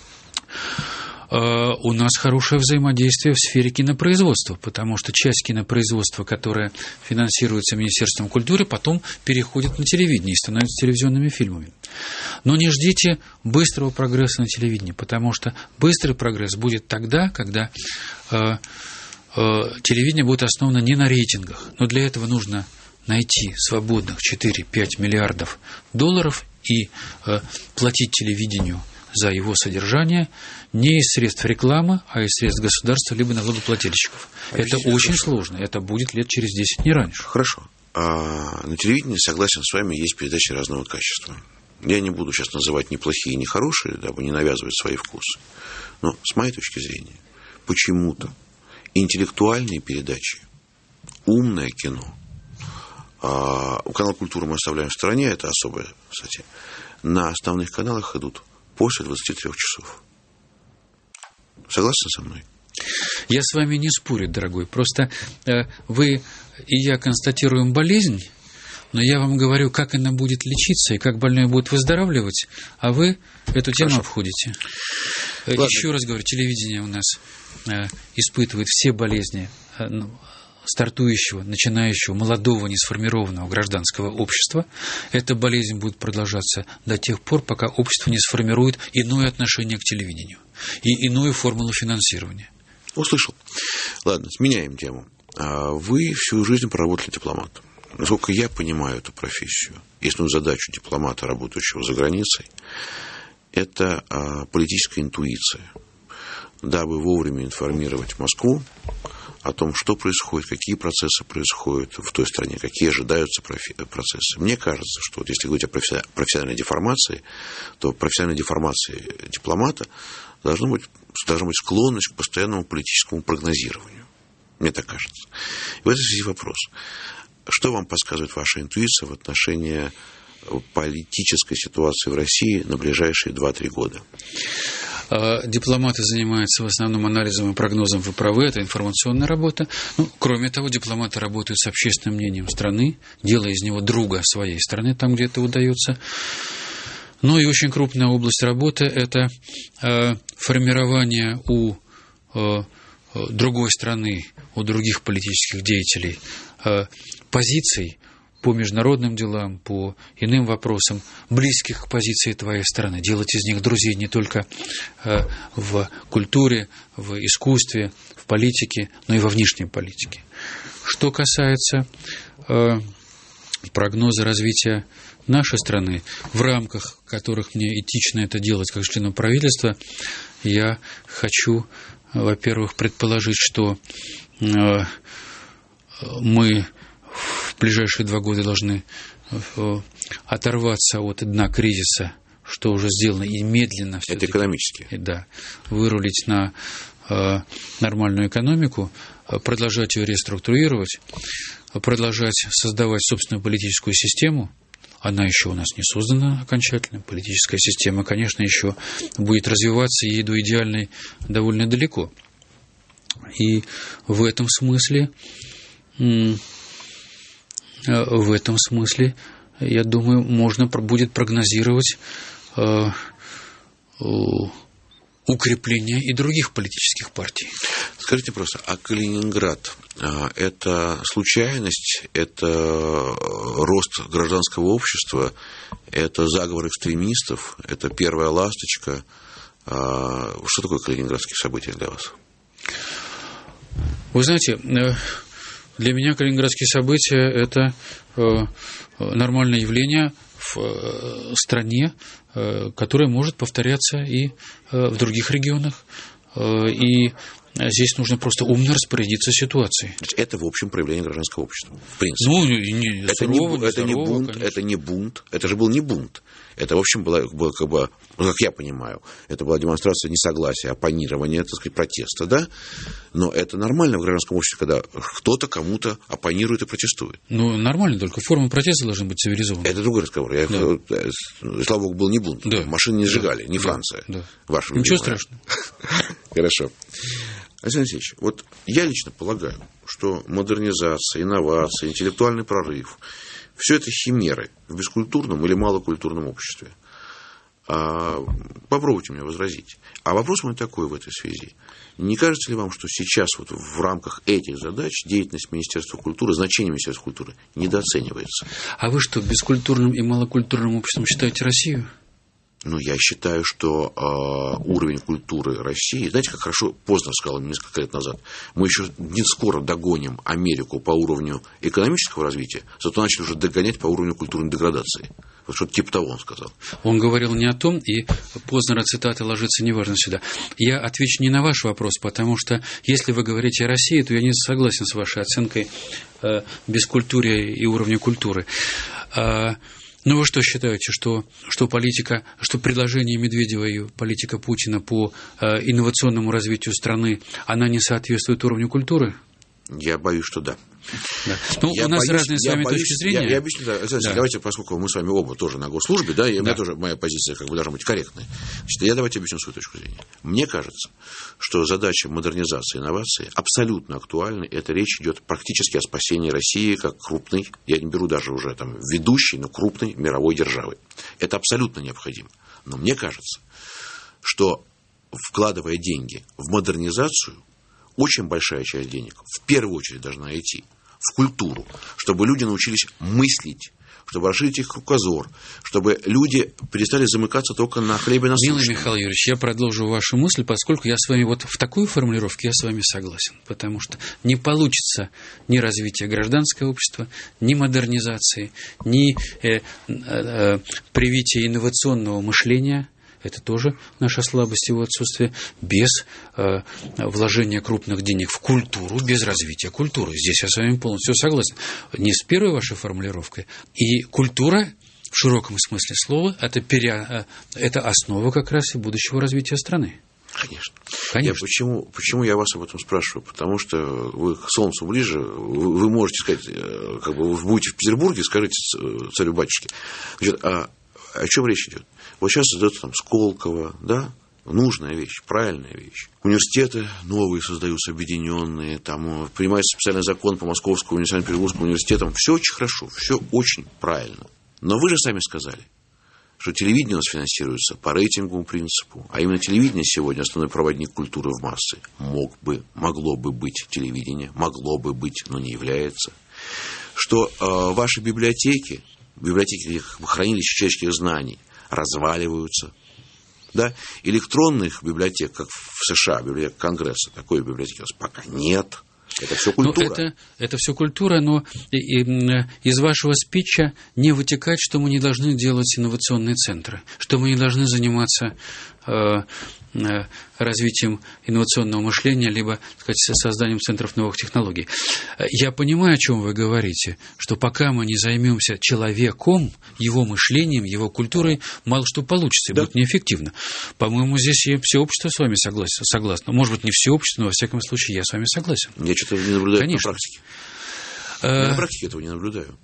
У нас хорошее взаимодействие в сфере кинопроизводства, потому что часть кинопроизводства, которая финансируется Министерством культуры, потом переходит на телевидение и становится телевизионными фильмами. Но не ждите быстрого прогресса на телевидении, потому что быстрый прогресс будет тогда, когда э, э, телевидение будет основано не на рейтингах, но для этого нужно найти свободных четыре-пять миллиардов долларов и э, платить телевидению за его содержание не из средств рекламы, а из средств государства, либо налогоплательщиков. Это очень хорошо. Сложно. Это будет лет через десять, не раньше. Хорошо. А на телевидении, согласен с вами, есть передачи разного качества. Я не буду сейчас называть ни плохие, ни хорошие, дабы не навязывать свои вкусы. Но с моей точки зрения, почему-то интеллектуальные передачи, умное кино, а, канал «Культура» мы оставляем в стороне, это особое, кстати, на основных каналах идут после двадцати трёх часов. Согласны со мной? Я с вами не спорю, дорогой. Просто э, вы и я констатируем болезнь, но я вам говорю, как она будет лечиться и как больной будет выздоравливать, а вы эту тему Хорошо. обходите. Ладно. Еще раз говорю, телевидение у нас э, испытывает все болезни э, стартующего, начинающего, молодого, несформированного гражданского общества. Эта болезнь будет продолжаться до тех пор, пока общество не сформирует иное отношение к телевидению и иную формулу финансирования. Услышал. Ладно, сменяем тему. Вы всю жизнь проработали дипломатом. насколько я понимаю эту профессию, если задачу дипломата, работающего за границей, это а, политическая интуиция, дабы вовремя информировать Москву о том, что происходит, какие процессы происходят в той стране, какие ожидаются процессы. Мне кажется, что вот если говорить о профессиональной деформации, то в профессиональной деформации дипломата должна быть, должна быть склонность к постоянному политическому прогнозированию. Мне так кажется. И в этой связи вопрос. Что вам подсказывает ваша интуиция в отношении политической ситуации в России на ближайшие два-три года? Дипломаты занимаются в основном анализом и прогнозом, вы правы, это информационная работа. Ну, кроме того, дипломаты работают с общественным мнением страны, делая из него друга своей страны, там, где это удается. Ну и очень крупная область работы – это э, формирование у э, другой страны, у других политических деятелей э, позиций по международным делам, по иным вопросам, близких к позиции твоей страны. Делать из них друзей не только э, в культуре, в искусстве, в политике, но и во внешней политике. Что касается э, прогноза развития нашей страны, в рамках которых мне этично это делать как члену правительства, я хочу, во-первых, предположить, что э, мы в ближайшие два года должны оторваться от дна кризиса, что уже сделано, и медленно это экономически. Да, вырулить на э, нормальную экономику, продолжать ее реструктурировать, продолжать создавать собственную политическую систему. Она еще у нас не создана окончательно. Политическая система, конечно, еще будет развиваться, и до идеальной довольно далеко. И в этом смысле... В этом смысле, я думаю, можно будет прогнозировать э, э, укрепление и других политических партий. Скажите просто, а Калининград э, – это случайность, это рост гражданского общества, это заговор экстремистов, это первая ласточка? Э, что такое калининградские события для вас? Вы знаете... Э, Для меня калининградские события – это нормальное явление в стране, которое может повторяться и в других регионах. И здесь нужно просто умно распорядиться ситуацией. Это, в общем, проявление гражданского общества, в принципе. Ну, не, это, сурово, не, не это, здорово, не бунт, конечно. это не бунт, это же был не бунт. Это, в общем, была, была как бы, ну, как я понимаю, это была демонстрация несогласия, оппонирования, так сказать, протеста, да? Но это нормально в гражданском обществе, когда кто-то кому-то оппонирует и протестует. Ну, нормально, только форма протеста должна быть цивилизованной. Это другой разговор. Я, да. Слава богу, был не бунт. Да. Машины не сжигали, не да. Франция. Да. Ваша Ничего любимая. страшного. Хорошо. Александр Алексеевич, вот я лично полагаю, что модернизация, инновация, интеллектуальный прорыв – все это химеры в бескультурном или малокультурном обществе. А, попробуйте мне возразить. А вопрос мой такой в этой связи. Не кажется ли вам, что сейчас вот в рамках этих задач деятельность Министерства культуры, значение Министерства культуры недооценивается? А вы что, бескультурным и малокультурным обществом считаете Россию? Ну, я считаю, что э, уровень культуры России, знаете, как хорошо, поздно сказал несколько лет назад, мы еще не скоро догоним Америку по уровню экономического развития, зато начали уже догонять по уровню культурной деградации. Вот что-то типа того он сказал. Он говорил не о том, и Познера цитаты ложится неважно сюда. Я отвечу не на ваш вопрос, потому что если вы говорите о России, то я не согласен с вашей оценкой э, бескультурия и уровня культуры. Э, Ну, вы что считаете, что, что политика, что предложение Медведева и политика Путина по э, инновационному развитию страны, она не соответствует уровню культуры? Я боюсь, что да. Да. Ну, я у нас боюсь, разные с вами боюсь, точки зрения. Я, я объясню, да, да. Давайте, поскольку мы с вами оба тоже на госслужбе, да, и да. у меня тоже моя позиция как бы должна быть корректной. Значит, я давайте объясню свою точку зрения. Мне кажется, что задача модернизации и инновации абсолютно актуальна. Это речь идет практически о спасении России как крупной, я не беру даже уже там ведущей, но крупной мировой державы. Это абсолютно необходимо. Но мне кажется, что вкладывая деньги в модернизацию, очень большая часть денег в первую очередь должна идти в культуру, чтобы люди научились мыслить, чтобы расширить их кругозор, чтобы люди перестали замыкаться только на хлебе насущном. Милый Михаил Юрьевич, я продолжу вашу мысль, поскольку я с вами вот в такой формулировке я с вами согласен, потому что не получится ни развития гражданского общества, ни модернизации, ни э, э, привития инновационного мышления. Это тоже наша слабость, его отсутствие, без э, вложения крупных денег в культуру, без развития культуры. Здесь я с вами полностью согласен. Не с первой вашей формулировкой. И культура, в широком смысле слова, это, пере, это основа как раз и будущего развития страны. Конечно. Конечно. Я, почему, почему я вас об этом спрашиваю? Потому что вы к солнцу ближе, вы, вы можете сказать, как бы вы будете в Петербурге, скажите царю-батюшке, значит, а о чем речь идет? Вот сейчас создается там Сколково, да, нужная вещь, правильная вещь. Университеты новые создаются, объединенные, там принимается специальный закон по Московскому и Санкт-Петербургскому университетам. Все очень хорошо, все очень правильно. Но вы же сами сказали, что телевидение у нас финансируется по рейтинговому принципу, а именно телевидение сегодня основной проводник культуры в массы. Мог бы, могло бы быть телевидение, могло бы быть, но не является. Что э, ваши библиотеки, библиотеки, где хранилище человеческих знаний, разваливаются. Да? Электронных библиотек, как в США, библиотека Конгресса, такой библиотеки у нас пока нет. Это все культура. Ну, это, это все культура, но и, и, из вашего спича не вытекает, что мы не должны делать инновационные центры, что мы не должны заниматься э, э, развитием инновационного мышления, либо, так сказать, созданием центров новых технологий. Я понимаю, о чем вы говорите, что пока мы не займемся человеком, его мышлением, его культурой, мало что получится и да. будет неэффективно. По-моему, здесь и все общество с вами согласно. согласно. Может быть, не все общество, но, во всяком случае, я с вами согласен. Я что-то не наблюдаю Конечно. на практике. Я на практике этого не наблюдаю.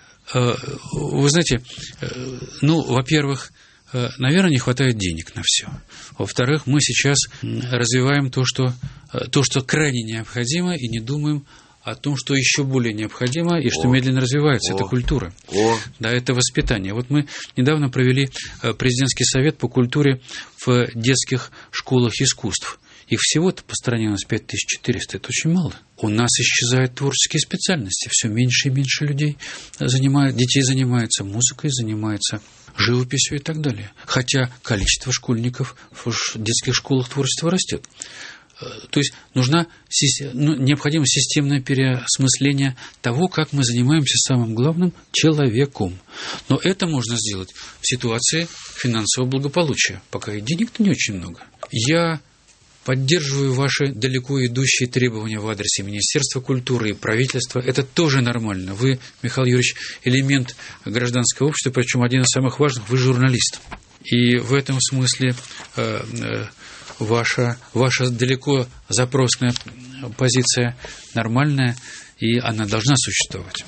Вы знаете, ну, во-первых, наверное, не хватает денег на все. Во-вторых, мы сейчас развиваем то, что, то, что крайне необходимо, и не думаем о том, что еще более необходимо и что о, медленно развивается. О, это культура. О. Да, это воспитание. Вот мы недавно провели президентский совет по культуре в детских школах искусств. Их всего-то по стране у нас пять тысяч четыреста. Это очень мало. У нас исчезают творческие специальности. Все меньше и меньше людей занимают, детей занимаются музыкой, занимаются живописью и так далее. Хотя количество школьников в детских школах творчества растет. То есть нужна, ну, необходимо системное переосмысление того, как мы занимаемся самым главным – человеком. Но это можно сделать в ситуации финансового благополучия, пока и денег-то не очень много. Я поддерживаю ваши далеко идущие требования в адресе Министерства культуры и правительства. Это тоже нормально. Вы, Михаил Юрьевич, элемент гражданского общества, причем один из самых важных, вы журналист. И в этом смысле э, э, ваша, ваша далеко запросная позиция нормальная, и она должна существовать.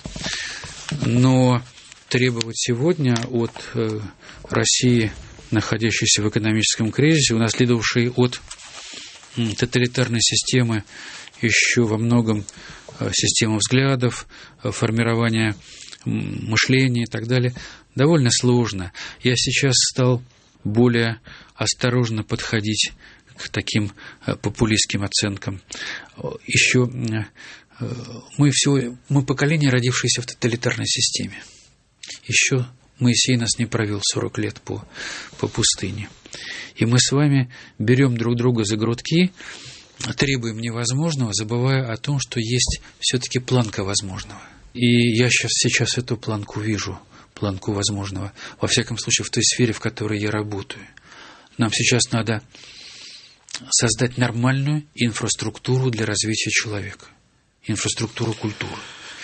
Но требовать сегодня от э, России, находящейся в экономическом кризисе, унаследовавшей от тоталитарной системы еще во многом система взглядов, формирование мышления и так далее, довольно сложно. Я сейчас стал более осторожно подходить к таким популистским оценкам. Еще мы, все, мы поколение, родившееся в тоталитарной системе. Еще Моисей нас не провел сорок лет по, по пустыне. И мы с вами берем друг друга за грудки, требуем невозможного, забывая о том, что есть все-таки планка возможного. И я сейчас, сейчас эту планку вижу, планку возможного, во всяком случае в той сфере, в которой я работаю. Нам сейчас надо создать нормальную инфраструктуру для развития человека, инфраструктуру культуры.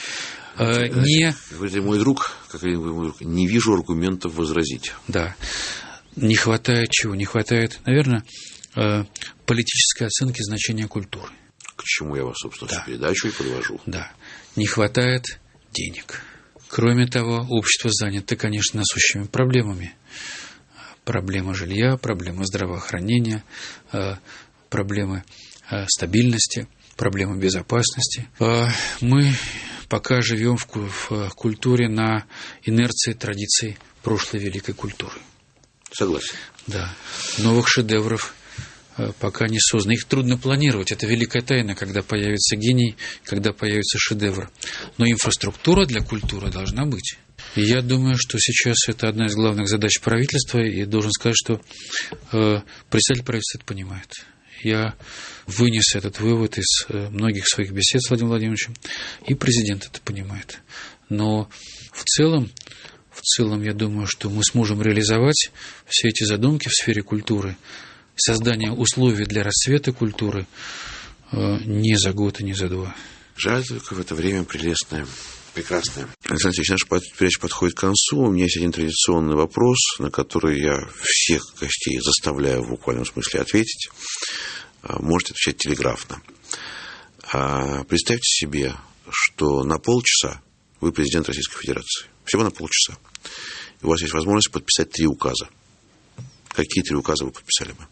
Не... Вы мой друг, как вы мой друг, не вижу аргументов возразить. Да. Не хватает чего? Не хватает, наверное, политической оценки значения культуры. К чему я вас, собственно, да. в передачу и подвожу. Да. Не хватает денег. Кроме того, общество занято, конечно, насущими проблемами. Проблема жилья, проблема здравоохранения, проблемы стабильности, проблема безопасности. Мы пока живем в культуре на инерции традиций прошлой великой культуры. Согласен. Да. Новых шедевров пока не созданы. Их трудно планировать. Это великая тайна, когда появится гений, когда появится шедевр. Но инфраструктура для культуры должна быть. И я думаю, что сейчас это одна из главных задач правительства. И должен сказать, что э, председатель правительства это понимает. Я вынес этот вывод из многих своих бесед с Владимиром Владимировичем. И президент это понимает. Но в целом, в целом, я думаю, что мы сможем реализовать все эти задумки в сфере культуры, создание условий для расцвета культуры не за год и не за два. Жаль только в это время прелестное, прекрасное. Александр Алексеевич, наша передача подходит к концу. У меня есть один традиционный вопрос, на который я всех гостей заставляю в буквальном смысле ответить. Можете отвечать телеграфно. Представьте себе, что на полчаса вы президент Российской Федерации. Всего на полчаса. И у вас есть возможность подписать три указа. Какие три указа вы подписали бы?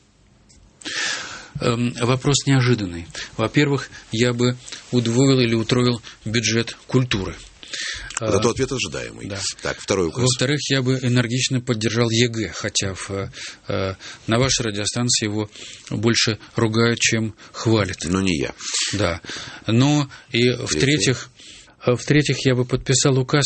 Вопрос неожиданный. Во-первых, я бы удвоил или утроил бюджет культуры. Зато ответ ожидаемый. Да. Так, второй указ. Во-вторых, я бы энергично поддержал ЕГЭ, хотя в, э, на вашей радиостанции его больше ругают, чем хвалят. Но не я. Да. Но и в-третьих, в-третьих, я бы подписал указ,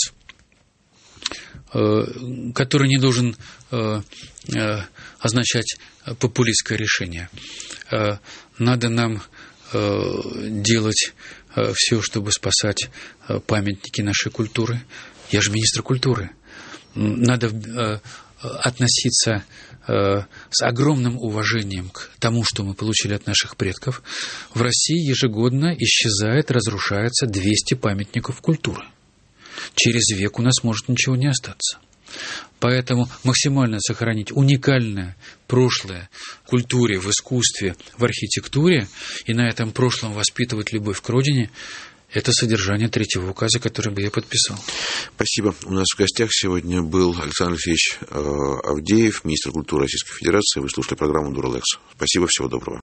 э, который не должен э, э, означать популистское решение. Э, надо нам э, делать все, чтобы спасать памятники нашей культуры. Я же министр культуры. Надо относиться с огромным уважением к тому, что мы получили от наших предков. В России ежегодно исчезает, разрушается двести памятников культуры. Через век у нас может ничего не остаться. Поэтому максимально сохранить уникальное прошлое в культуре, в искусстве, в архитектуре и на этом прошлом воспитывать любовь к родине – это содержание третьего указа, который бы я подписал. Спасибо. У нас в гостях сегодня был Александр Алексеевич Авдеев, министр культуры Российской Федерации. Вы слушали программу «Дуралекс». Спасибо, всего доброго.